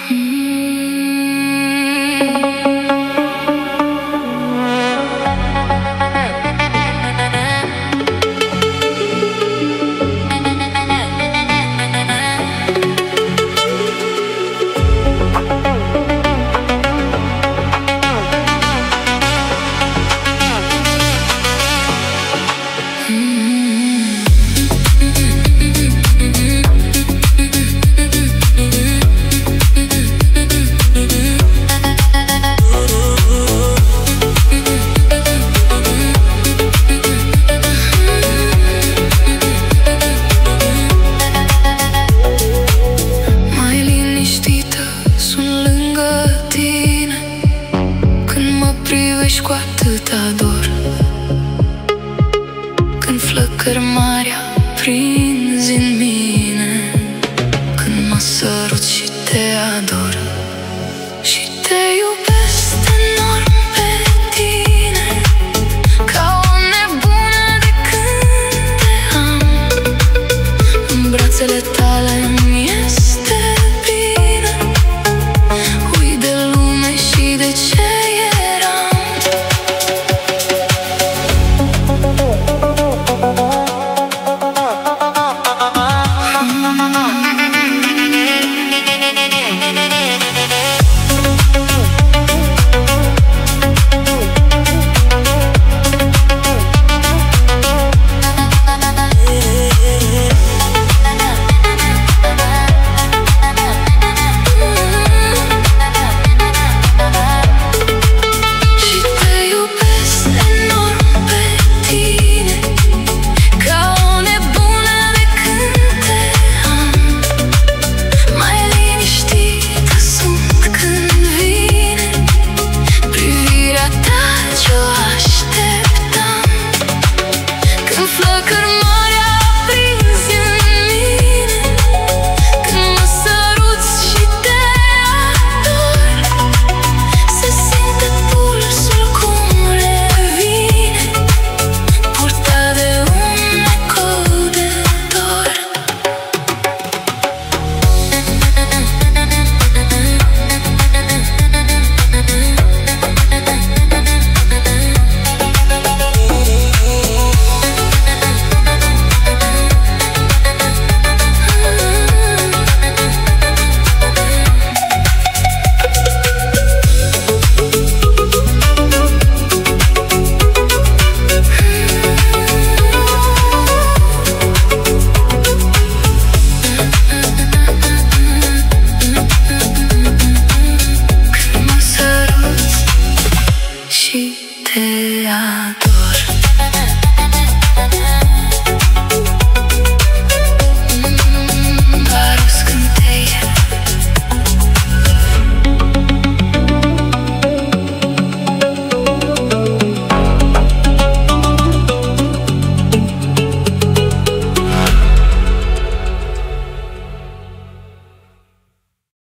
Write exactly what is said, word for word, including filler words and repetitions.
Cu atâta dor, când flăcări mari aprinzi în mine, când mă sărut și te ador și te iubesc enorm pe tine, ca o nebună de când te am. În brațele tale îmi este bine, uit de lume și de ce te ador.